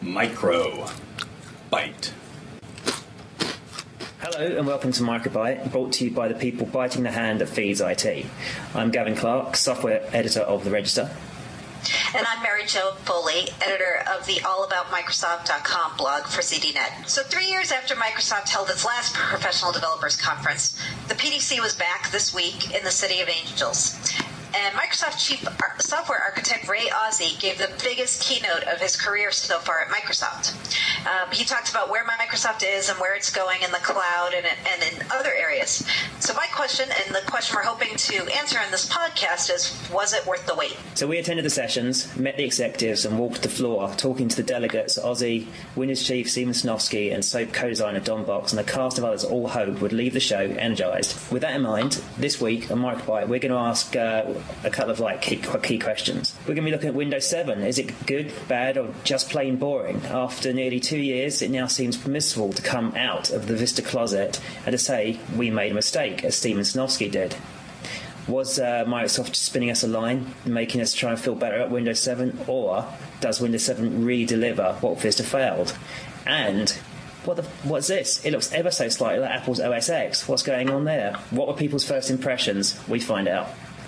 Microbyte. Hello and welcome to Microbyte, brought to you by the people biting the hand that feeds IT. I'm Gavin Clark, software editor of The Register. And I'm Mary Jo Foley, editor of the AllAboutMicrosoft.com blog for ZDNet. So 3 years after Microsoft held its last professional developers conference, the PDC was back this week in the City of Angels. And Microsoft Chief Software Architect Ray Ozzie gave the biggest keynote of his career so far at Microsoft. He talked about where Microsoft is and where it's going in the cloud and in other areas. So my question, and the question we're hoping to answer in this podcast, is, was it worth the wait? So we attended the sessions, met the executives and walked the floor, talking to the delegates, Ozzie, Windows Chief Steven Sinofsky and SOAP co-designer Don Box, and a cast of others all hoped would leave the show energized. With that in mind, this week on Microbyte, we're going to ask a couple of key questions. We're going to be looking at Windows 7. Is it good, bad, or just plain boring? After nearly 2 years, it now seems permissible to come out of the Vista closet and to say, we made a mistake, as Steven Sinofsky did. Was Microsoft spinning us a line, making us try and feel better at Windows 7, or does Windows 7 really deliver what Vista failed? And what's this? It looks ever so slightly like Apple's OS X. What's going on there? What were people's first impressions? We find out.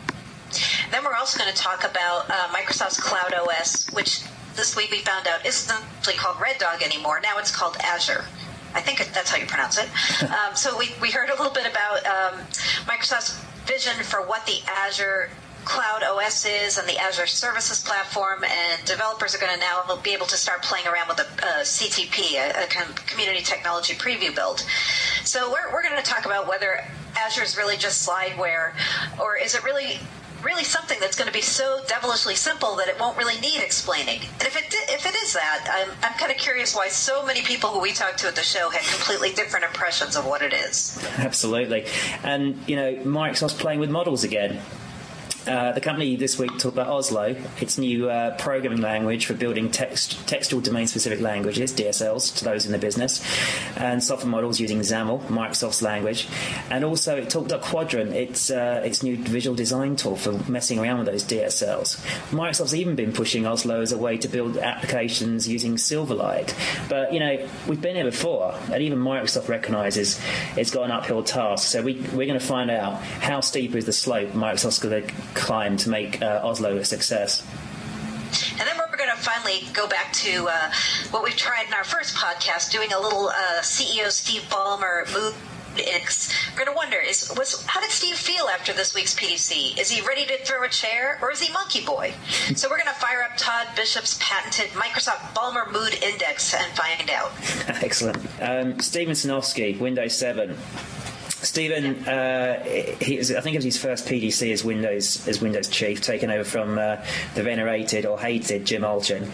Then we're also going to talk about Microsoft's Cloud OS, which this week we found out isn't actually called Red Dog anymore. Now it's called Azure. I think that's how you pronounce it. So we heard a little bit about Microsoft's vision for what the Azure Cloud OS is and the Azure Services Platform, and developers are going to now be able to start playing around with a CTP, a Community Technology Preview build. So we're going to talk about whether Azure is really just slideware, or is it really something that's going to be so devilishly simple that it won't really need explaining. And if it is that, I'm kind of curious why so many people who we talked to at the show had completely different impressions of what it is. Absolutely. And, Microsoft's playing with models again. The company this week talked about Oslo, its new programming language for building textual domain-specific languages, DSLs, to those in the business, and software models using XAML, Microsoft's language. And also it talked about Quadrant, its new visual design tool for messing around with those DSLs. Microsoft's even been pushing Oslo as a way to build applications using Silverlight. But, we've been here before, and even Microsoft recognises it's got an uphill task. So we're going to find out how steep is the slope Microsoft's going to climb to make Oslo a success. And then we're going to finally go back to what we've tried in our first podcast, doing a little CEO Steve Ballmer mood index. We're going to wonder, how did Steve feel after this week's PDC? Is he ready to throw a chair, or is he monkey boy? So we're going to fire up Todd Bishop's patented Microsoft Ballmer Mood Index and find out. Excellent. Steven Sinofsky, Windows 7. Stephen, I think it was his first PDC as Windows chief, taken over from the venerated or hated Jim Olchin.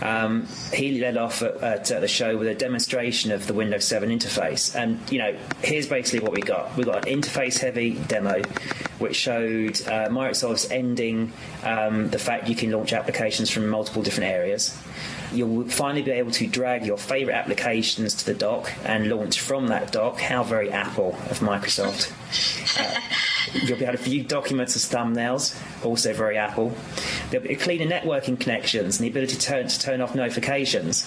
He led off at the show with a demonstration of the Windows 7 interface. And, here's basically what we got. We got an interface-heavy demo which showed Microsoft's ending the fact you can launch applications from multiple different areas. You'll finally be able to drag your favourite applications to the dock and launch from that dock. How very Apple of Microsoft. You'll be able to view documents as thumbnails, also very Apple. There'll be cleaner networking connections and the ability to turn off notifications.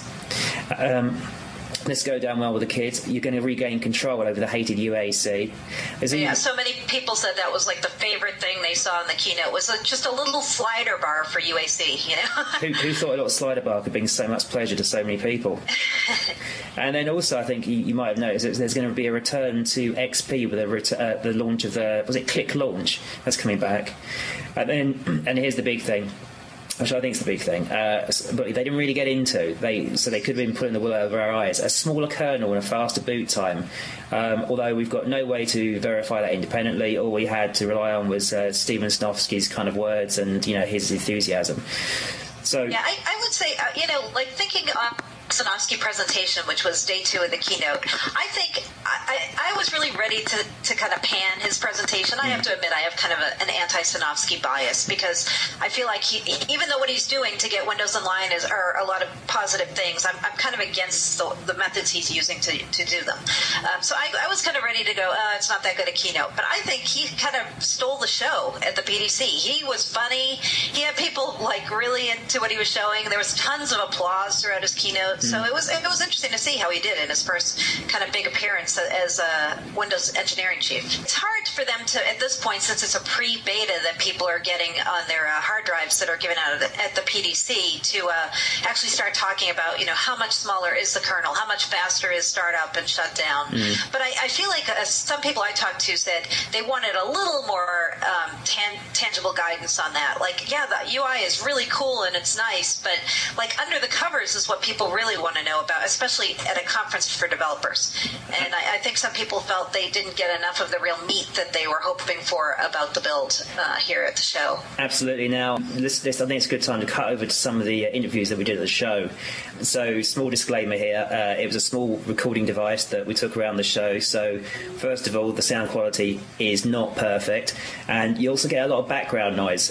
Let's go down well with the kids. You're going to regain control over the hated UAC. So many people said that was like the favorite thing they saw in the keynote was just a little slider bar for UAC, Who thought a little slider bar could bring so much pleasure to so many people? And then also, I think you might have noticed that there's going to be a return to XP with the launch of was it Click Launch? That's coming back. And here's the big thing, which I think is the big thing, but they didn't really get into. So they could have been pulling the wool over our eyes. A smaller kernel and a faster boot time. Although we've got no way to verify that independently, all we had to rely on was Steven Sinofsky's kind of words and his enthusiasm. So yeah, I would say thinking on Sinofsky presentation, which was day 2 of the keynote, I think I was really ready to kind of pan his presentation. I have to admit I have kind of an anti-Sinofsky bias because I feel like even though what he's doing to get Windows Online are a lot of positive things, I'm kind of against the methods he's using to do them. So I was kind of ready to go, it's not that good a keynote. But I think he kind of stole the show at the PDC. He was funny. He had people really into what he was showing. There was tons of applause throughout his keynote. So it was interesting to see how he did in his first kind of big appearance as Windows engineering chief. It's hard for them to, at this point, since it's a pre-beta that people are getting on their hard drives that are given out at the PDC, to actually start talking about, how much smaller is the kernel, how much faster is startup and shutdown. But I feel like some people I talked to said they wanted a little more tangible guidance on that. Like, yeah, the UI is really cool and it's nice, but like under the covers is what people really want to know about, especially at a conference for developers. And I think some people felt they didn't get enough of the real meat that they were hoping for about the build here at the show. Absolutely. Now, this I think it's a good time to cut over to some of the interviews that we did at the show. So, small disclaimer here, it was a small recording device that we took around the show. So, first of all, the sound quality is not perfect, and you also get a lot of background noise.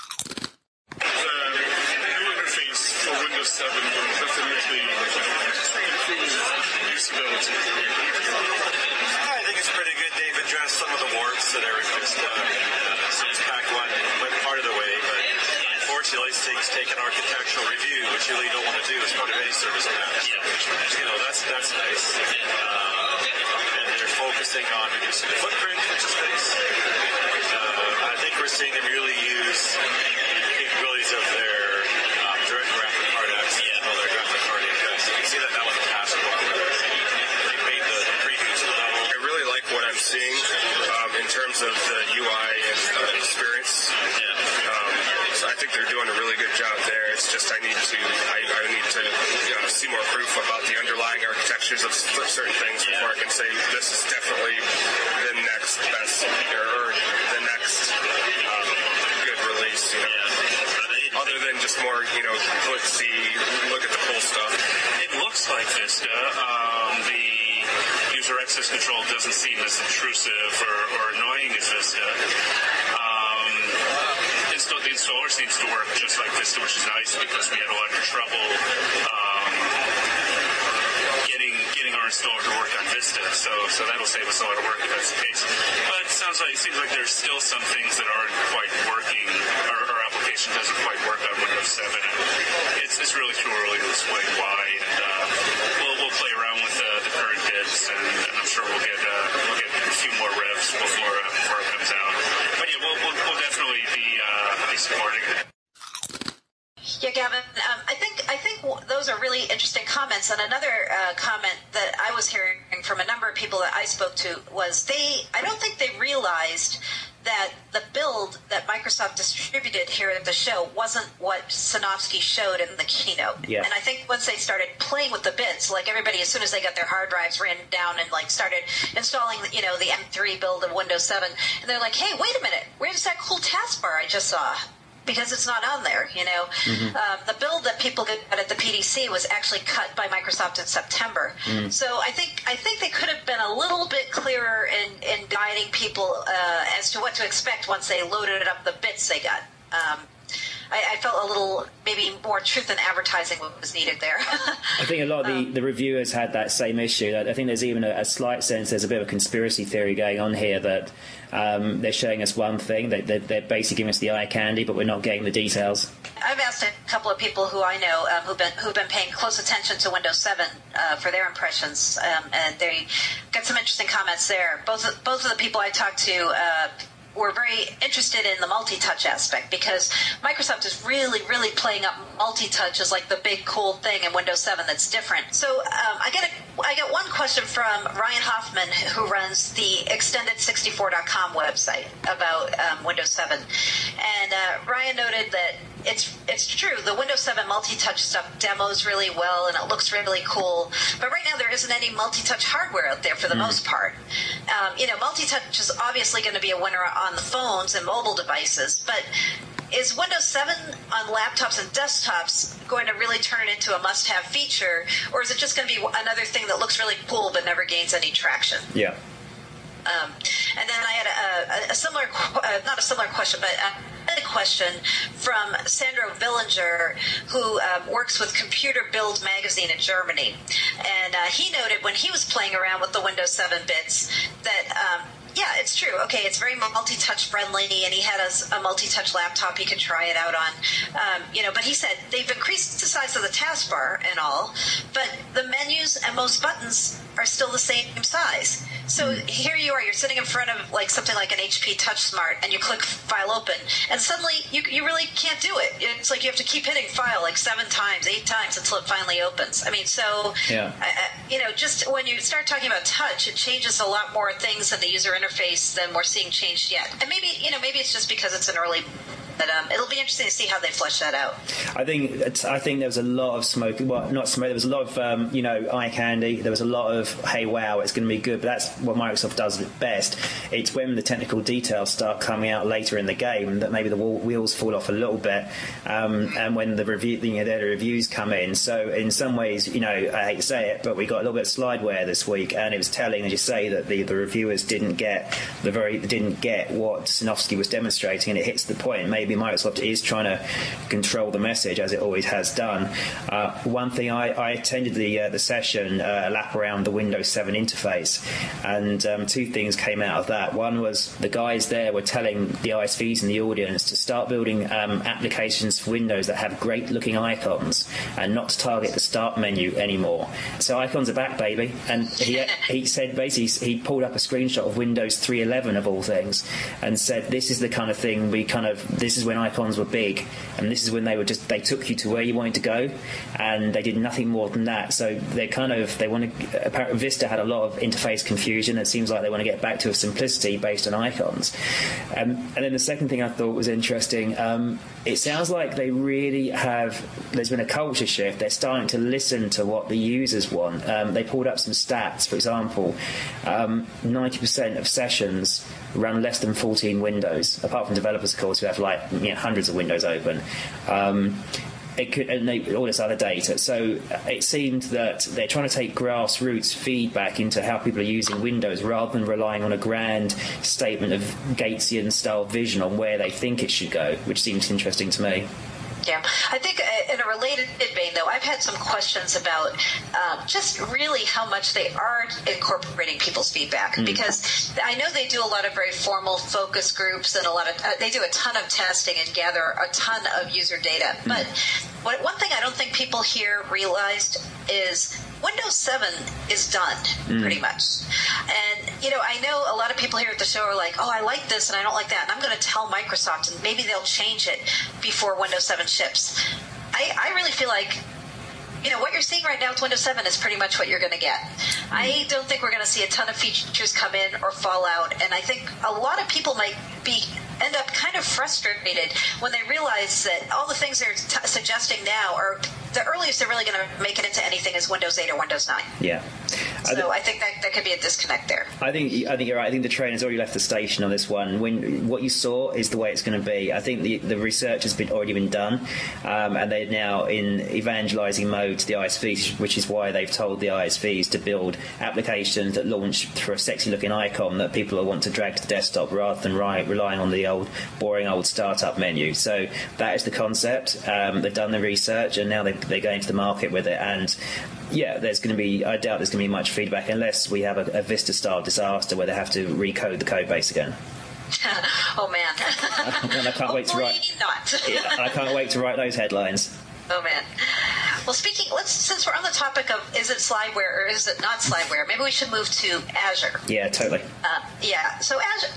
Take an architectural review, which you really don't want to do as part of any service package. That's nice. And they're focusing on reducing the footprint, which is nice. I think we're seeing them really use the capabilities of their direct graphic card access, their graphic card index. You can see that now with the taskbar. They made the preview to the level. I really like what I'm seeing in terms of the UI and experience. So I think they're doing a really good job there. It's just I need to see more proof about the underlying architectures of certain things before I can say this is definitely the next best or the next good release. Other than just more, let's see, look at the cool stuff. It looks like Vista. The user access control doesn't seem as intrusive or annoying as Vista. The installer seems to work just like Vista, which is nice because we had a lot of trouble getting our installer to work on Vista. So that'll save us a lot of work if that's the case. But it seems like there's still some things that aren't quite working. Our application doesn't quite work on Windows 7. And it's really too early to explain why. And we'll play around with the current bits, and I'm sure we'll get a few more revs before it comes out. But yeah, we'll definitely be supporting it. Yeah, Gavin, I think those are really interesting comments. And another comment that I was hearing from a number of people that I spoke to was I don't think they realized that the build that Microsoft distributed here at the show wasn't what Sinofsky showed in the keynote. Yeah. And I think once they started playing with the bits, like everybody, as soon as they got their hard drives, ran down and like started installing, the M3 build of Windows 7, and they're like, hey, wait a minute, where's that cool taskbar I just saw? Because it's not on there, The build that people got at the PDC was actually cut by Microsoft in September. So I think they could have been a little bit clearer in guiding people as to what to expect once they loaded up the bits they got. I felt a little, maybe more truth in advertising was needed there. I think a lot of the reviewers had that same issue. I think there's even a slight sense there's a bit of a conspiracy theory going on here that they're showing us one thing, they're basically giving us the eye candy, but we're not getting the details. I've asked a couple of people who I know who've been paying close attention to Windows 7 for their impressions, and they got some interesting comments there. Both of the people I talked to were very interested in the multi-touch aspect because Microsoft is really, really playing up multi-touch as like the big cool thing in Windows 7 that's different. So I got one question from Ryan Hoffman, who runs the extended64.com website about Windows 7. And Ryan noted that it's true, the Windows 7 multi-touch stuff demos really well and it looks really cool, but right now there isn't any multi-touch hardware out there for the most part. Multi-touch is obviously going to be a winner on the phones and mobile devices, but is Windows 7 on laptops and desktops going to really turn it into a must-have feature, or is it just going to be another thing that looks really cool but never gains any traction? Yeah. And then I had a similar, not a similar question, but a question from Sandro Villinger, who works with Computer Build magazine in Germany. And he noted when he was playing around with the Windows 7 bits that, yeah, it's true. Okay, it's very multi-touch friendly, and he had a multi-touch laptop he could try it out on. But he said they've increased the size of the taskbar and all, but the menus and most buttons are still the same size. So here you are, you're sitting in front of like something like an HP TouchSmart, and you click File Open, and suddenly you really can't do it. It's like you have to keep hitting File like 7 times, 8 times until it finally opens. I mean, so just when you start talking about touch, it changes a lot more things in the user interface than we're seeing changed yet. And maybe it's just because it's an early. But it'll be interesting to see how they flesh that out. I think there was a lot of smoke. Well, not smoke. There was a lot of eye candy. There was a lot of hey, wow, it's going to be good. But that's what Microsoft does at best. It's when the technical details start coming out later in the game that maybe the wheels fall off a little bit, and when the reviews come in. So in some ways, I hate to say it, but we got a little bit of slideware this week, and it was telling, as you say, that the reviewers didn't get what Sinofsky was demonstrating, and it hits the point. Maybe Microsoft is trying to control the message, as it always has done. One thing, I attended the session, a lap around the Windows 7 interface, and 2 things came out of that. One was the guys there were telling the ISVs in the audience to start building applications for Windows that have great-looking icons and not to target the start menu anymore. So icons are back, baby. And he said basically he pulled up a screenshot of Windows 3.11 of all things and said this is the kind of thing this is when icons were big, and this is when they took you to where you wanted to go, and they did nothing more than that. So apparently Vista had a lot of interface confusion. It seems like they want to get back to a simplicity based on icons. And then the second thing I thought was interesting, it sounds like they really there's been a culture shift. They're starting to listen to what the users want. They pulled up some stats. For example, 90% of sessions run less than 14 windows, apart from developers, of course, who have hundreds of windows open. All this other data. So it seemed that they're trying to take grassroots feedback into how people are using Windows rather than relying on a grand statement of Gatesian-style vision on where they think it should go, which seems interesting to me. Yeah, I think in a related vein, though, I've had some questions about just really how much they are incorporating people's feedback, because I know they do a lot of very formal focus groups and they do a ton of testing and gather a ton of user data. But one thing I don't think people here realized is Windows 7 is done, pretty much. And, I know a lot of people here at the show are like, oh, I like this and I don't like that. And I'm going to tell Microsoft and maybe they'll change it before Windows 7 ships. I really feel like, what you're seeing right now with Windows 7 is pretty much what you're going to get. I don't think we're going to see a ton of features come in or fall out. And I think a lot of people might end up kind of frustrated when they realize that all the things they're suggesting now are the earliest they're really going to make it into anything is Windows 8 or Windows 9. Yeah. So I think that could be a disconnect there. I think you're right. I think the train has already left the station on this one. When what you saw is the way it's going to be. I think the research has already been done, and they're now in evangelizing mode to the ISVs, which is why they've told the ISVs to build applications that launch through a sexy-looking icon that people will want to drag to the desktop rather than relying on the boring old startup menu. So that is the concept. They've done the research, and now they're going to the market with it. And I doubt there's going to be much feedback unless we have a Vista-style disaster where they have to recode the code base again. Oh man! And I can't wait to write. I can't wait to write those headlines. Oh man! Well, since we're on the topic of is it slideware or is it not slideware, maybe we should move to Azure. Yeah, totally. So Azure,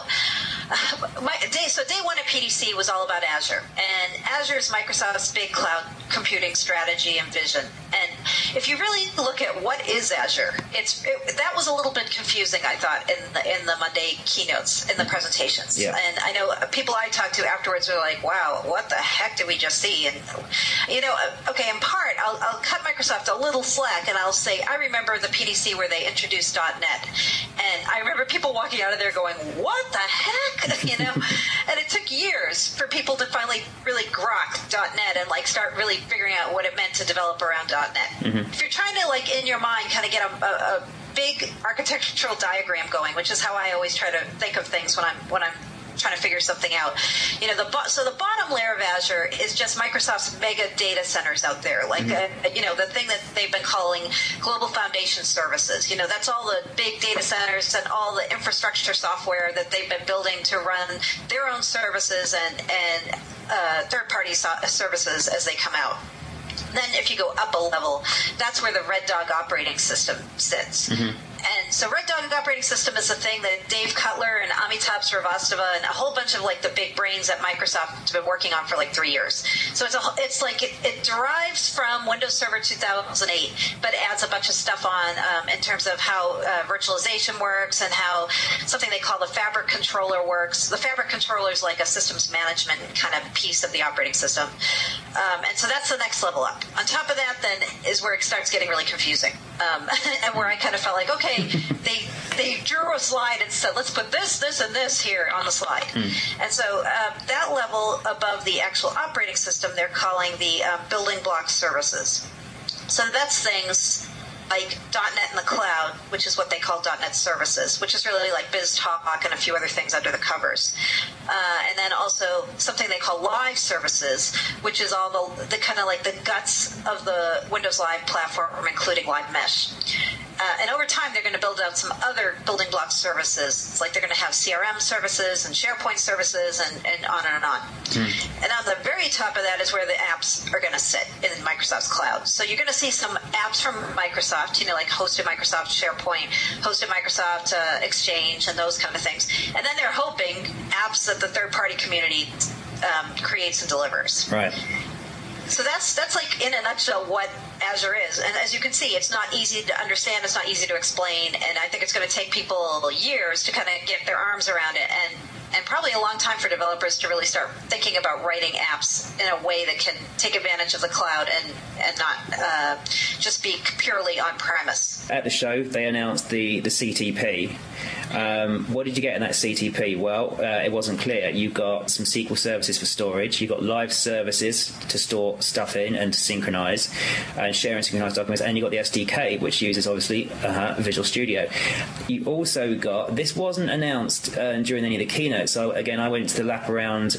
so day one at PDC was all about Azure, and Azure is Microsoft's big cloud computing strategy and vision. And if you really look at what is Azure, that was a little bit confusing, I thought, in the Monday keynotes, in the presentations. Yeah. And I know people I talked to afterwards were like, "Wow, what the heck did we just see?" And okay, in part, I'll cut Microsoft a little slack, and I'll say I remember the PDC where they introduced .NET, and I remember people walking out of there going, "What the heck?" And it took years for people to finally really grok .NET and start really figuring out what it meant to develop around .NET. Mm-hmm. If you're trying to in your mind kind of get a big architectural diagram going, which is how I always try to think of things when I'm trying to figure something out. So the bottom layer of Azure is just Microsoft's mega data centers out there, the thing that they've been calling global foundation services. That's all the big data centers and all the infrastructure software that they've been building to run their own services and third-party services as they come out. Then if you go up a level, that's where the Red Dog operating system sits. And so Red Dog operating system is the thing that Dave Cutler and Amitabh Srivastava and a whole bunch of like the big brains at Microsoft have been working on for like 3 years. So it's like it derives from Windows Server 2008, but adds a bunch of stuff on in terms of how virtualization works and how something they call the Fabric Controller works. The Fabric Controller is like a systems management kind of piece of the operating system. And so that's the next level up. On top of that, then, is where it starts getting really confusing. And where I kind of felt like, okay, they drew a slide and said, let's put this, and this here on the slide. And so that level above the actual operating system, they're calling the building block services. So that's things like .NET in the cloud, which is what they call .NET services, which is really like BizTalk and a few other things under the covers. And then also something they call live services, which is all the kind of like the guts of the Windows Live platform, including Live Mesh. And over time, they're going to build out some other building block services. It's like they're going to have CRM services and SharePoint services and on and on. And on the very top of that is where the apps are going to sit in Microsoft's cloud. So you're going to see some apps from Microsoft, like hosted Microsoft SharePoint, hosted Microsoft Exchange, and those kind of things. And then they're hoping apps that the third-party community creates and delivers. Right. So that's like in a nutshell what Azure is. And as you can see, it's not easy to understand, it's not easy to explain, and I think it's going to take people years to kind of get their arms around it, and probably a long time for developers to really start thinking about writing apps in a way that can take advantage of the cloud and not just be purely on-premise. At the show, they announced the CTP. What did you get in that CTP? Well, it wasn't clear. You got some SQL services for storage. You got live services to store stuff in and to synchronize and share and synchronize documents. And you got the SDK, which uses obviously Visual Studio. You also got, this wasn't announced during any of the keynotes. So again, I went to the lap around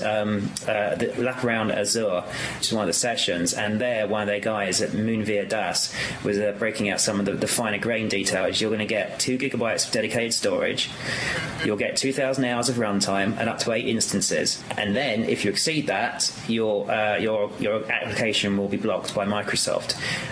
Azure, which is one of the sessions, and there one of their guys at Moonveer Das was breaking out some of the finer grain details. You're going to get 2 gigabytes of dedicated storage. You'll get 2,000 hours of runtime and up to 8 instances. And then, if you exceed that, your application will be blocked by Microsoft.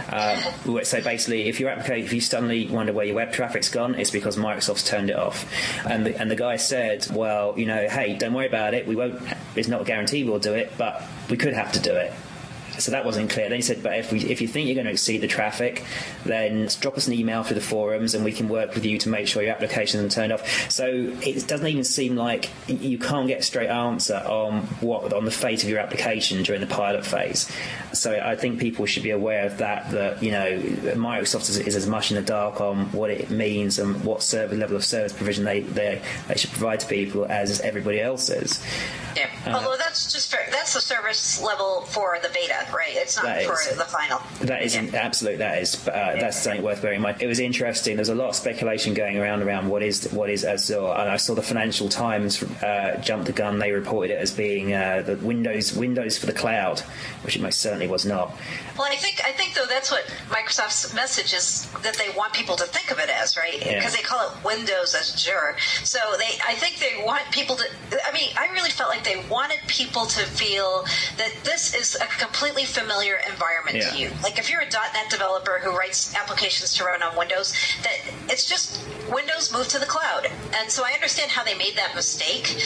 So basically, if you suddenly wonder where your web traffic's gone, it's because Microsoft's turned it off. And the guy said, well, hey, don't worry about it. We won't. It's not a guarantee we'll do it, but we could have to do it. So that wasn't clear. Then he said, but if you think you're going to exceed the traffic, then drop us an email through the forums and we can work with you to make sure your application isn't turned off. So it doesn't even seem like you can't get a straight answer on the fate of your application during the pilot phase. So I think people should be aware of that Microsoft is as much in the dark on what it means and what level of service provision they should provide to people as everybody else is. Yeah, although that's the service level for the beta, right? It's not for the final. That is absolute. That is that's something worth bearing in mind. It was interesting. There's a lot of speculation going around what is Azure, and I saw the Financial Times jump the gun. They reported it as being the Windows for the cloud, which it most certainly was not. Well, I think though that's what Microsoft's message is, that they want people to think of it as, right? Because they call it Windows Azure. So I think they want people to. I mean, I really felt like they wanted people to feel that this is a completely familiar environment to you. Like if you're a .NET developer who writes applications to run on Windows, that it's just Windows moved to the cloud. And so I understand how they made that mistake,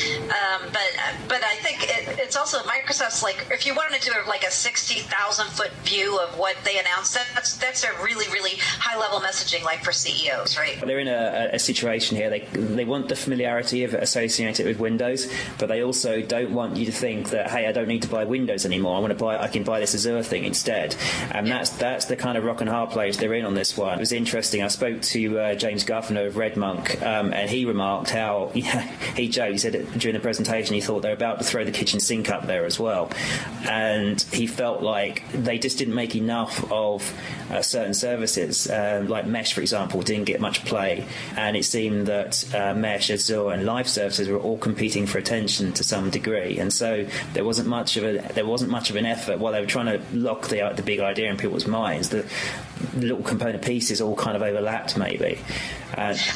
but I think it's also Microsoft's like, if you wanted to do like a 60,000-foot view of what they announced, that's a really, really high-level messaging, like for CEOs, right? They're in a situation here. They want the familiarity of associating it with Windows, but they also don't want you to think that, hey, I don't need to buy Windows anymore. I can buy this Azure thing instead. And that's the kind of rock and hard place they're in on this one. It was interesting. I spoke to James Guffner of RedMonk, and he remarked how he joked. He said during the presentation he thought they were about to throw the kitchen sink up there as well, and he felt like they just didn't make enough of certain services, like Mesh, for example, didn't get much play, and it seemed that Mesh, Azure, and Live services were all competing for attention to some degree, and so there wasn't much of an effort while they were trying to lock the big idea in people's minds. The little component pieces all kind of overlapped, maybe. I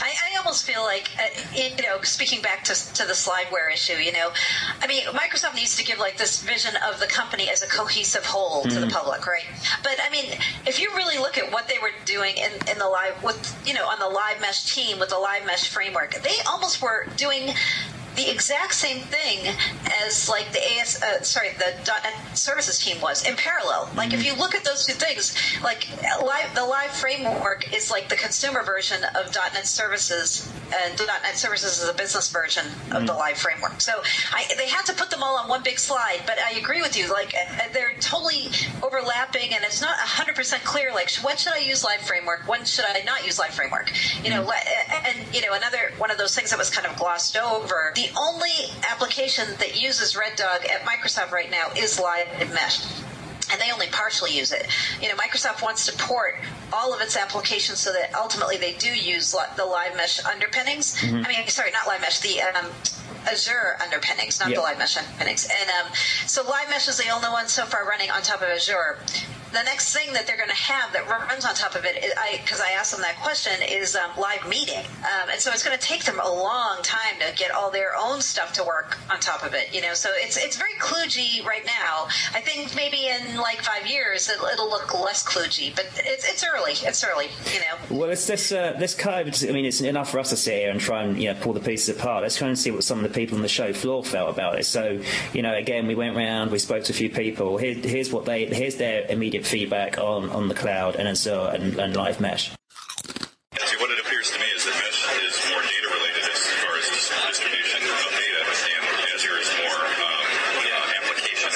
almost feel like, speaking back to the slideware issue, I mean, Microsoft needs to give like this vision of the company as a cohesive whole to the public, right? But I mean, if you really look at what they were doing in the live on the Live Mesh team with the Live Mesh framework, they almost were doing the exact same thing as like the .NET Services team was in parallel. Like if you look at those two things, like the Live framework is like the consumer version of .NET Services, and .NET Services is a business version of the Live framework. So they had to put them all on one big slide. But I agree with you, like they're totally overlapping, and it's not 100% clear. Like when should I use Live framework? When should I not use Live framework? Another one of those things that was kind of glossed over. The only application that uses Red Dog at Microsoft right now is Live Mesh. And they only partially use it. Microsoft wants to port all of its applications so that ultimately they do use the Live Mesh underpinnings. I mean, sorry, not Live Mesh, the Azure underpinnings, not the Live Mesh underpinnings. And so Live Mesh is the only one so far running on top of Azure. The next thing that they're going to have that runs on top of it, because I asked them that question, is Live Meeting. And so it's going to take them a long time to get all their own stuff to work on top of it. So it's very kludgy right now. I think maybe in like 5 years it'll look less kludgy, but it's early. It's early. Well, it's this kind of. I mean, it's enough for us to sit here and try and pull the pieces apart. Let's try and see what some of the people on the show floor felt about it. So again, we went around, we spoke to a few people. Here's their immediate feedback on the cloud and Azure and Live Mesh. See, what it appears to me is that Mesh is more data related as far as distribution of data, and Azure is more application.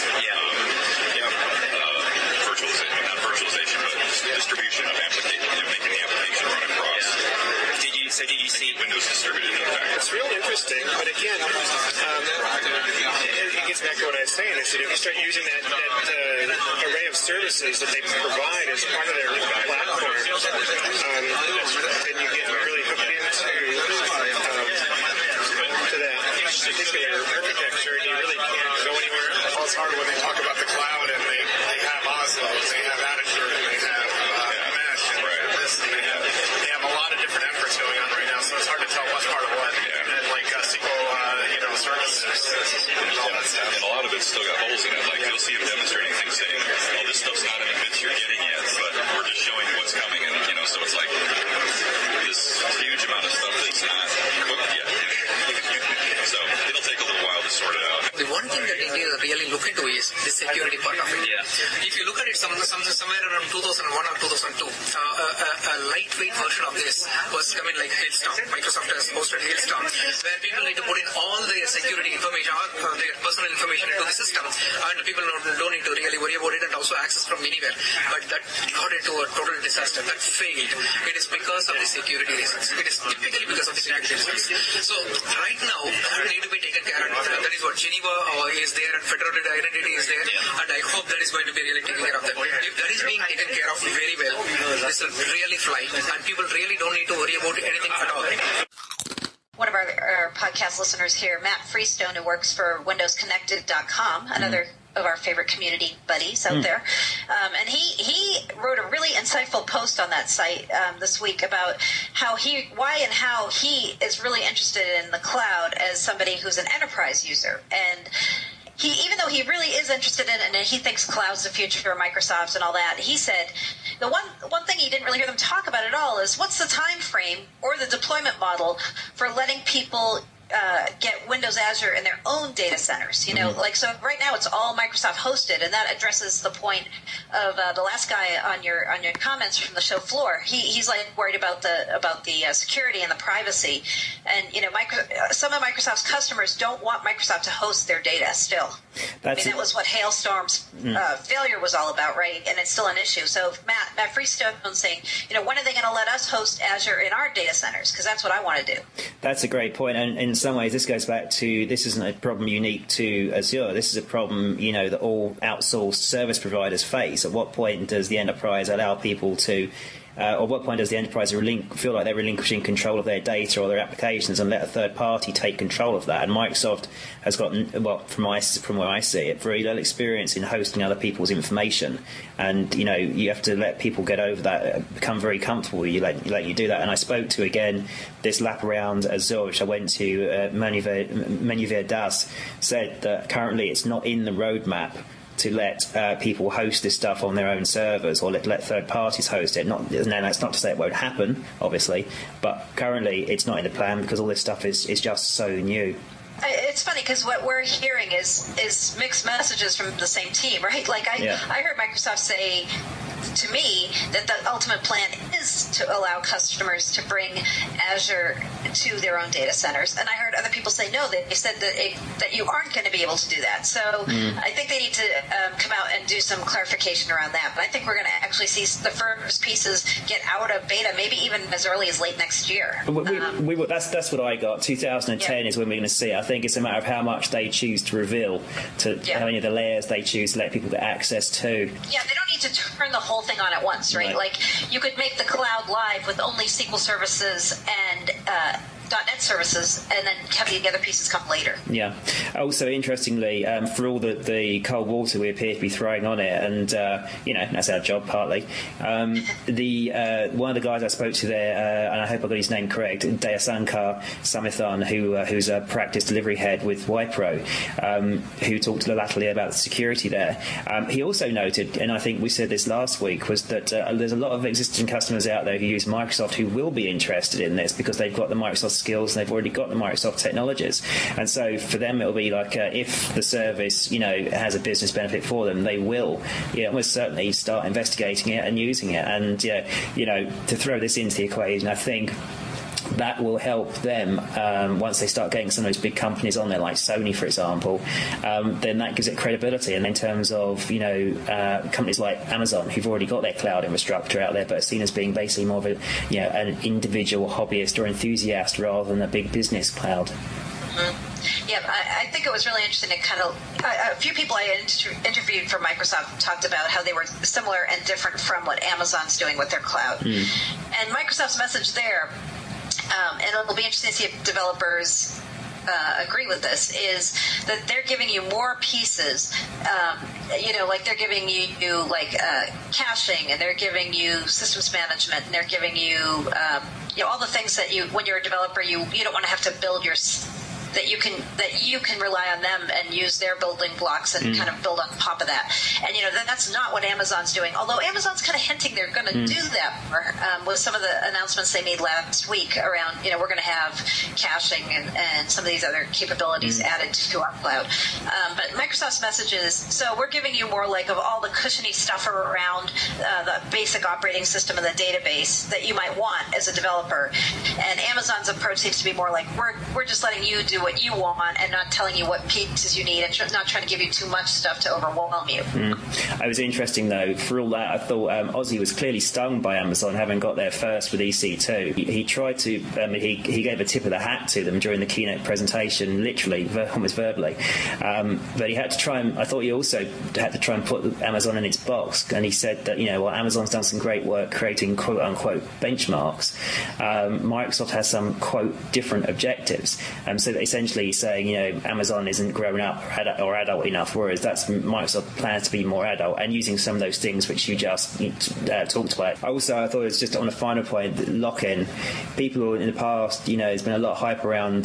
Virtualization, not virtualization, but distribution of application, making the application run across. Did you see Windows distributed? In fact, it's real interesting, but again, it gets back to what I was saying. Is that if you start using that array of services that they provide as part of their platform, then you get really hooked into that particular architecture, and you really can't go anywhere else. It's hard when they talk about the cloud, and they have Oslo, and they have Azure, and they have Mesh, and this, and they have a lot of different efforts going on right now, so it's hard to tell what's part of what. And like SQL, services, and all that stuff. And a lot of it's still got holes in it. Like you'll see them demonstrating things saying, "Oh, this stuff's not in the bits you're getting yet, but we're just showing you what's coming." And so it's like this huge amount of stuff that's not cooked yet. So it'll take a little while to sort it out. The one thing that they need to really look into is the security part of it. If you look at it somewhere around 2001 or 2002, a lightweight version of this was coming like Hailstorm. Microsoft has hosted Hailstorm, where people need to put in all their security information, their personal information into the system, and people don't need to really worry about it and also access from anywhere. But that got into a total disaster. That failed. It is because of the security reasons. It is typically because of the security reasons. So right now, that need to be taken care of. That is what Geneva is there, and federated identity is there, and I hope that is going to be really taken care of. If that is being taken care of very well, this will really fly, and people really don't need to worry about anything at all. One of our podcast listeners here, Matt Freestone, who works for WindowsConnected.com, another of our favorite community buddies out there, and he wrote a really insightful post on that site this week about why and how he is really interested in the cloud as somebody who's an enterprise user. And even though he really is interested in it and he thinks cloud's the future of Microsoft and all that, he said the one thing he didn't really hear them talk about at all is what's the time frame or the deployment model for letting people get Windows Azure in their own data centers. So right now it's all Microsoft hosted, and that addresses the point of the last guy on your comments from the show floor. He's like worried about the security and the privacy, and some of Microsoft's customers don't want Microsoft to host their data still. That was what Hailstorm's failure was all about, right? And it's still an issue. So Matt Freestone saying, when are they going to let us host Azure in our data centers? Because that's what I want to do. That's a great point, and in some ways this goes back to, this isn't a problem unique to Azure. This is a problem, that all outsourced service providers face. At what point does the enterprise allow people to at what point does the enterprise feel like they're relinquishing control of their data or their applications and let a third party take control of that? And Microsoft has got, well, from where I see it, very little experience in hosting other people's information. And, you know, you have to let people get over that, become very comfortable with you, let you do that. And I spoke to, again, this lap around Azure, which I went to, Manuvier Das, said that currently it's not in the roadmap to let people host this stuff on their own servers or let third parties host it. Now, that's not to say it won't happen, obviously, but currently it's not in the plan because all this stuff is just so new. It's funny because what we're hearing is mixed messages from the same team, right? Like I heard Microsoft say to me that the ultimate plan is to allow customers to bring Azure to their own data centers, and I heard other people say no. They said that you aren't going to be able to do that. So I think they need to come out and do some clarification around that. But I think we're going to actually see the first pieces get out of beta, maybe even as early as late next year. That's what I got. 2010 is when we're going to see it. I think it's a matter of how much they choose to reveal, how many of the layers they choose to let people get access to. Yeah, they don't need to turn the whole thing on at once, right? Like, you could make the cloud live with only SQL services and .NET services, and then have the other pieces come later. Yeah. Also, interestingly, for all the cold water we appear to be throwing on it, and that's our job partly. One of the guys I spoke to there, and I hope I got his name correct, Dayasankar Samithan, who's a practice delivery head with Wipro, who talked latterly about the security there. He also noted, and I think we said this last week, was that there's a lot of existing customers out there who use Microsoft who will be interested in this because they've got the Microsoft skills and they've already got the Microsoft technologies, and so for them it'll be like if the service has a business benefit for them, they will almost certainly start investigating it and using it. And to throw this into the equation, I think that will help them once they start getting some of those big companies on there, like Sony, for example. Then that gives it credibility. And in terms of companies like Amazon, who've already got their cloud infrastructure out there, but are seen as being basically more of an individual hobbyist or enthusiast rather than a big business cloud. Mm-hmm. Yeah, I think it was really interesting to a few people I interviewed from Microsoft talked about how they were similar and different from what Amazon's doing with their cloud. And Microsoft's message there, and it'll be interesting to see if developers agree with this, is that they're giving you more pieces, like they're giving you caching, and they're giving you systems management, and they're giving you all the things that when you're a developer you don't want to have to build that you can rely on them and use their building blocks and kind of build on top of that. And that's not what Amazon's doing. Although Amazon's kind of hinting they're going to do that more, with some of the announcements they made last week around we're going to have caching and some of these other capabilities added to our cloud. But Microsoft's message is, so we're giving you more of all the cushiony stuff around the basic operating system and the database that you might want as a developer. And Amazon's approach seems to be more like we're just letting you do what you want and not telling you what pieces you need and not trying to give you too much stuff to overwhelm you. It was interesting though, for all that I thought Ozzy was clearly stung by Amazon having got there first with EC2. He tried to he gave a tip of the hat to them during the keynote presentation, literally, almost verbally, but he had to try and I thought he also had to try and put Amazon in its box, and he said that Amazon's done some great work creating quote unquote benchmarks. Microsoft has some quote different objectives, so that essentially saying, Amazon isn't grown up or adult enough, whereas that's Microsoft plans to be more adult, and using some of those things which you just talked about. Also, I thought it was just on a final point, lock-in. People in the past, there's been a lot of hype around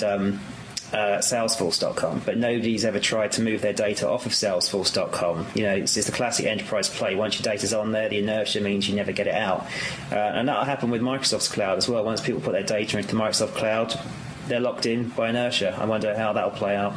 Salesforce.com, but nobody's ever tried to move their data off of Salesforce.com. It's just a classic enterprise play. Once your data's on there, the inertia means you never get it out. And that'll happen with Microsoft's cloud as well. Once people put their data into Microsoft Cloud, they're locked in by inertia. I wonder how that'll play out.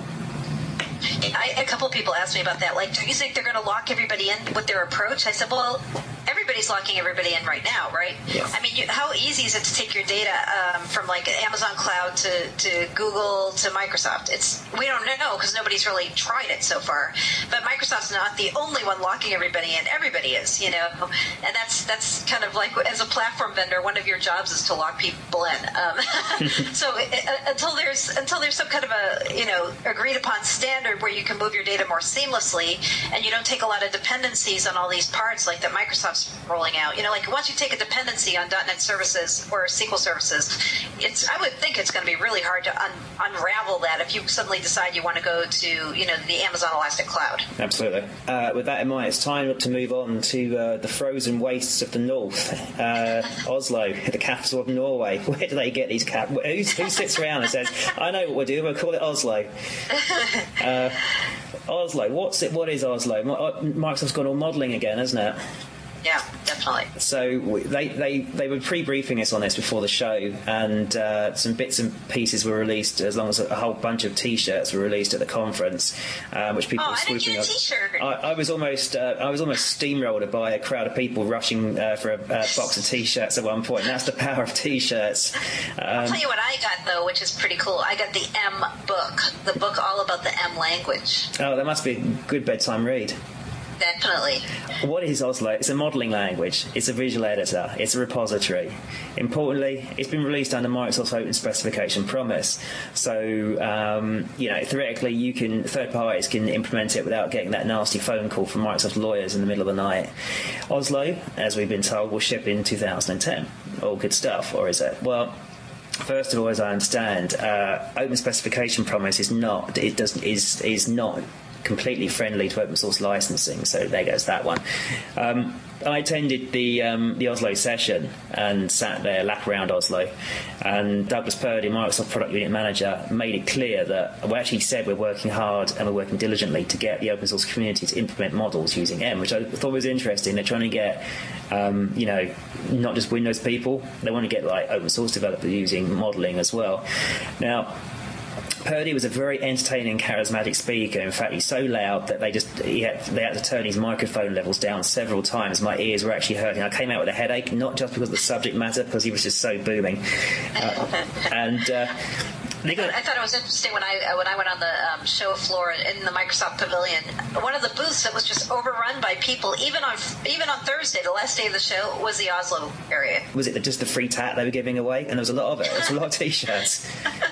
A couple of people asked me about that. Do you think they're going to lock everybody in with their approach? I said, well, everybody's locking everybody in right now, right? Yeah. I mean, how easy is it to take your data from Amazon Cloud to Google to Microsoft? We don't know because nobody's really tried it so far. But Microsoft's not the only one locking everybody in. Everybody is, and that's kind of as a platform vendor, one of your jobs is to lock people in. So until there's some kind of a agreed upon standard where you can move your data more seamlessly and you don't take a lot of dependencies on all these parts that Microsoft's rolling out. Like once you take a dependency on .NET services or SQL services, I would think it's going to be really hard to unravel that if you suddenly decide you want to go to, the Amazon Elastic Cloud. Absolutely. With that in mind, it's time to move on to the frozen wastes of the north. Oslo, the capital of Norway. Where do they get these who sits around and says, I know what we'll do, we'll call it Oslo. Oslo, what is Oslo? Microsoft's gone all modelling again, hasn't it? Yeah, definitely. So they were pre-briefing us on this before the show, and some bits and pieces were released, as long as a whole bunch of T-shirts were released at the conference, which people were swooping. I didn't get a T-shirt. I was almost steamrolled by a crowd of people rushing for a box of T-shirts at one point. And that's the power of T-shirts. I'll tell you what I got though, which is pretty cool. I got the M book, the book all about the M language. Oh, that must be a good bedtime read. Definitely. What is Oslo? It's a modelling language. It's a visual editor. It's a repository. Importantly, it's been released under Microsoft's Open Specification Promise. So, theoretically, third parties can implement it without getting that nasty phone call from Microsoft lawyers in the middle of the night. Oslo, as we've been told, will ship in 2010. All good stuff, or is it? Well, first of all, as I understand, Open Specification Promise is not completely friendly to open source licensing, so there goes that one. I attended the Oslo session and sat there, lap around Oslo, and Douglas Purdy, Microsoft Product Unit Manager, made it clear that we actually said we're working hard and we're working diligently to get the open source community to implement models using M, which I thought was interesting. They're trying to get, not just Windows people, they want to get like open source developers using modeling as well. Now, Purdy was a very entertaining, charismatic speaker. In fact, he's so loud that they had to turn his microphone levels down several times. My ears were actually hurting. I came out with a headache, not just because of the subject matter, because he was just so booming. I thought it was interesting when I went on the show floor in the Microsoft Pavilion. One of the booths that was just overrun by people, even on Thursday, the last day of the show, was the Oslo area. Was it just the free tat they were giving away? And there was a lot of it. There was a lot of T-shirts.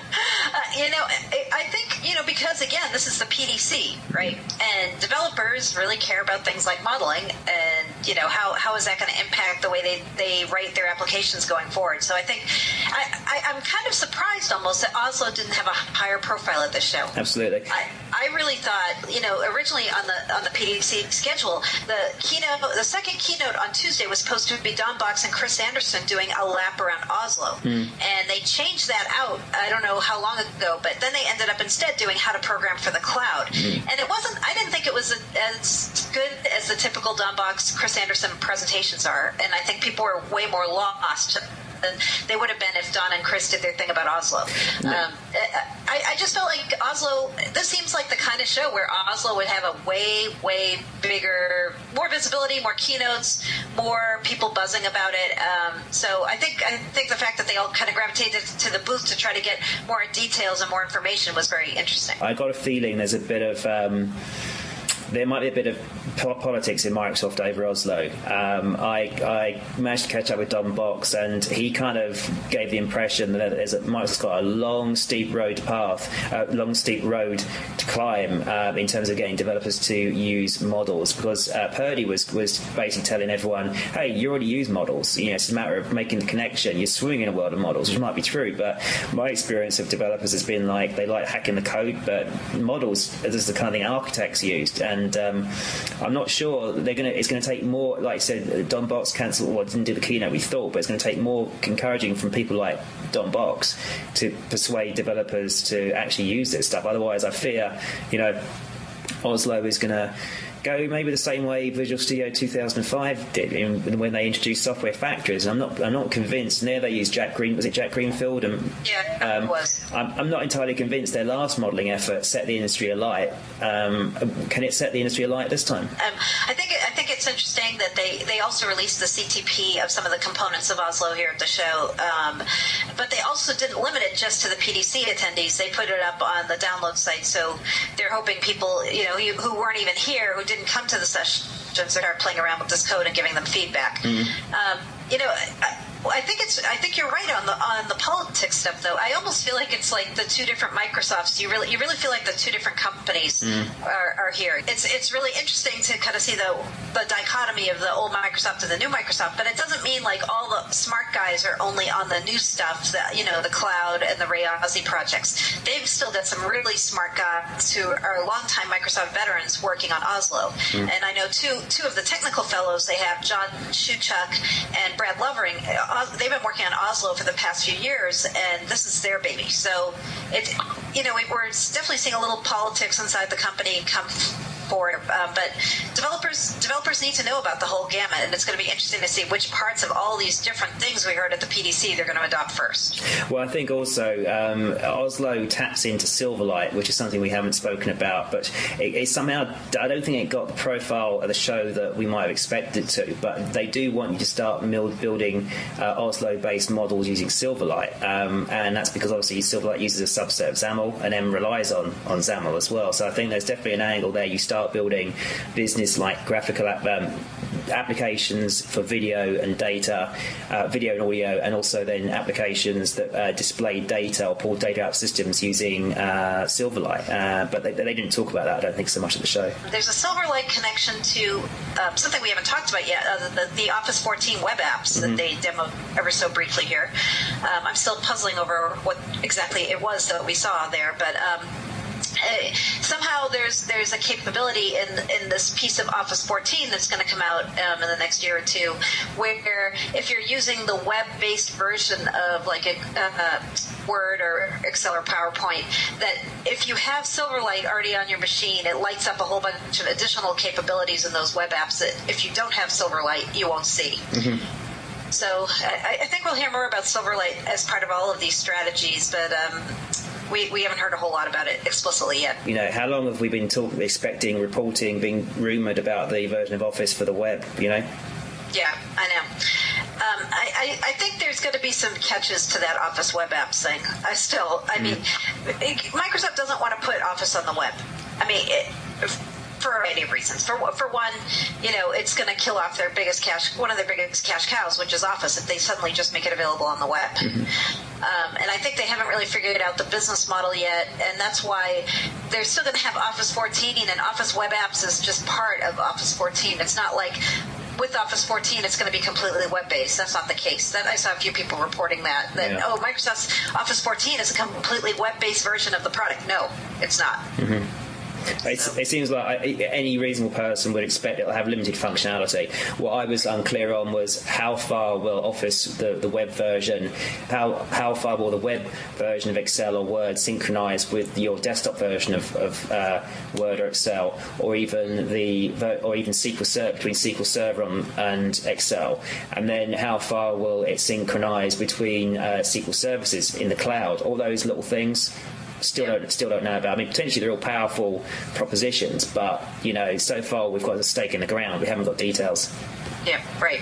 I think, because again, this is the PDC, right? And developers really care about things like modeling and, how is that going to impact the way they write their applications going forward. So I think I'm kind of surprised almost that Oslo didn't have a higher profile at this show. Absolutely. I really thought, originally on the PDC schedule, the second keynote on Tuesday was supposed to be Don Box and Chris Anderson doing a lap around Oslo. And they changed that out, I don't know how long ago, but then they ended up instead doing how to program for the cloud. And I didn't think it was as good as the typical Don Box, Chris Anderson presentations are. And I think people were way more lost than they would have been if Don and Chris did their thing about Oslo. I just felt like Oslo, this seems like the kind of show where Oslo would have a way, way bigger, more visibility, more keynotes, more people buzzing about it. So I think the fact that they all kind of gravitated to the booth to try to get more details and more information was very interesting. I got a feeling there's a bit of there might be a bit of politics in Microsoft over Oslo. I managed to catch up with Don Box, and he kind of gave the impression that Microsoft's got a long, steep road to climb in terms of getting developers to use models, because Purdy was basically telling everyone, hey, you already use models. It's a matter of making the connection. You're swimming in a world of models, which might be true, but my experience of developers has been like they like hacking the code, but models is the kind of thing architects used. And I'm not sure it's going to take more. Like I said, Don Box didn't do the keynote we thought, but it's going to take more encouraging from people like Don Box to persuade developers to actually use this stuff. Otherwise, I fear, Oslo is going to go maybe the same way Visual Studio 2005 did when they introduced software factories. I'm not convinced. And there they used Jack Greenfield? Yeah, it was. I'm not entirely convinced their last modelling effort set the industry alight. Can it set the industry alight this time? I think it's interesting that they also released the CTP of some of the components of Oslo here at the show, but they also didn't limit it just to the PDC attendees. They put it up on the download site, so they're hoping people who weren't even here, who didn't come to the session, start playing around with this code and giving them feedback. I think you're right on the politics stuff, though. I almost feel like it's like the two different Microsofts. You really feel like the two different companies are here. It's really interesting to kind of see the dichotomy of the old Microsoft and the new Microsoft. But it doesn't mean like all the smart guys are only on the new stuff. That the cloud and the Ray Ozzie projects. They've still got some really smart guys who are longtime Microsoft veterans working on Oslo. And I know two of the technical fellows they have, John Shuchuk and Brad Lovering. They've been working on Oslo for the past few years, and this is their baby. So we're definitely seeing a little politics inside the company come forward. But developers need to know about the whole gamut, and it's going to be interesting to see which parts of all these different things we heard at the PDC they're going to adopt first. Well, I think also Oslo taps into Silverlight, which is something we haven't spoken about, but it somehow, I don't think it got the profile of the show that we might have expected to, but they do want you to start building Oslo-based models using Silverlight, and that's because obviously Silverlight uses a subset of XAML and then relies on XAML as well. So I think there's definitely an angle there. You start building business-like graphical applications for video and data, video and audio, and also then applications that display data or pull data out of systems using Silverlight. But they didn't talk about that, I don't think, so much at the show. There's a Silverlight connection to something we haven't talked about yet, the Office 14 web apps that they demoed ever so briefly here. I'm still puzzling over what exactly it was that we saw there, but somehow there's a capability in this piece of Office 14 that's going to come out in the next year or two, where if you're using the web-based version of like a Word or Excel or PowerPoint, that if you have Silverlight already on your machine, it lights up a whole bunch of additional capabilities in those web apps that if you don't have Silverlight, you won't see. So I think we'll hear more about Silverlight as part of all of these strategies, but we haven't heard a whole lot about it explicitly yet. How long have we been expecting, reporting, being rumoured about the version of Office for the web, Yeah, I know. I think there's going to be some catches to that Office web apps thing. I mean, Microsoft doesn't want to put Office on the web. I mean, for a variety of reasons. For one, it's going to kill off one of their biggest cash cows, which is Office, if they suddenly just make it available on the web. And I think they haven't really figured out the business model yet, and that's why they're still going to have Office 14, and Office web apps is just part of Office 14. It's not like with Office 14 it's going to be completely web-based. That's not the case. I saw a few people reporting that Microsoft's Office 14 is a completely web-based version of the product. No, it's not. It seems like any reasonable person would expect it will have limited functionality. What I was unclear on was how far will Office, the web version, how far will the web version of Excel or Word synchronize with your desktop version of Word or Excel, or even SQL Server, between SQL Server and Excel, and then how far will it synchronize between SQL services in the cloud? All those little things. Still don't know about. I mean, potentially they're all powerful propositions, but so far we've got a stake in the ground. We haven't got details. Yeah, right.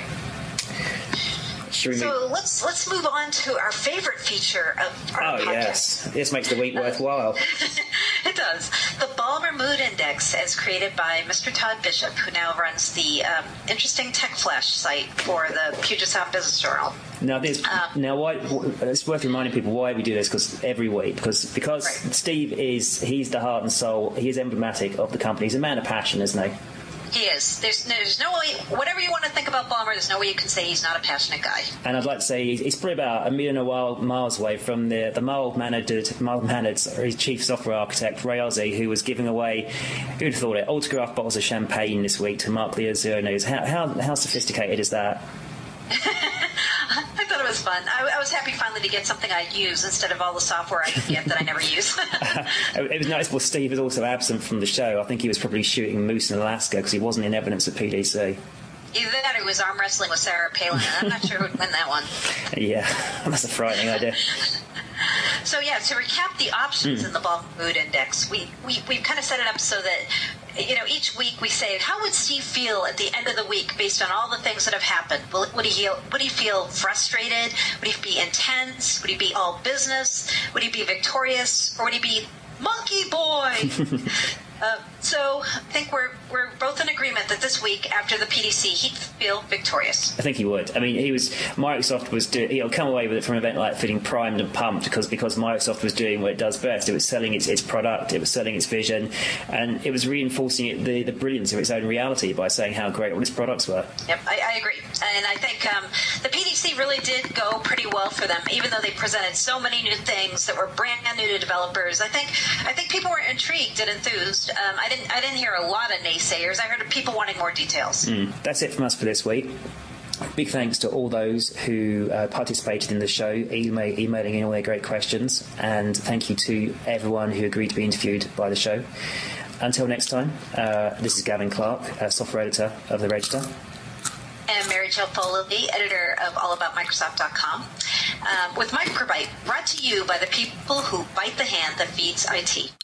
So let's move on to our favorite feature of our podcast. Oh yes, this makes the week worthwhile. It does. The Ballmer Mood Index, as created by Mr. Todd Bishop, who now runs the interesting Tech Flash site for the Puget Sound Business Journal. Now, why? It's worth reminding people why we do this, because every week, because right. Steve he's the heart and soul. He is emblematic of the company. He's a man of passion, isn't he? He is. There's no way, whatever you want to think about Ballmer, there's no way you can say he's not a passionate guy. And I'd like to say he's probably about 1 million miles away from the mild-mannered chief software architect, Ray Ozzie, who was giving away, who'd have thought it, autographed bottles of champagne this week to mark the Azure News. How sophisticated is that? I thought it was fun. I was happy finally to get something I'd use instead of all the software I could get that I never use. It was noticeable Steve was also absent from the show. I think he was probably shooting moose in Alaska because he wasn't in evidence at PDC. Either that or he was arm wrestling with Sarah Palin. I'm not sure who'd win that one. Yeah, that's a frightening idea. So to recap the options in the Ballmer Mood Index, we've kind of set it up so that each week we say, how would Steve feel at the end of the week based on all the things that have happened? Would he feel frustrated? Would he be intense? Would he be all business? Would he be victorious? Or would he be monkey boy? So I think we're both in agreement that this week after the PDC, he'd feel victorious. I think he would. I mean, Microsoft was he'll come away with it from an event like feeling primed and pumped because Microsoft was doing what it does best. It was selling its product, it was selling its vision, and it was reinforcing the brilliance of its own reality by saying how great all its products were. Yep, I agree. And I think the PDC really did go pretty well for them, even though they presented so many new things that were brand new to developers. I think people were intrigued and enthused. I didn't hear a lot of naysayers. I heard people wanting more details. That's it from us for this week. Big thanks to all those who participated in the show, emailing in all their great questions, and thank you to everyone who agreed to be interviewed by the show. Until next time, this is Gavin Clark, software editor of The Register. And Mary Jo Foley, editor of allaboutmicrosoft.com, with Microbyte, brought to you by the people who bite the hand that feeds IT.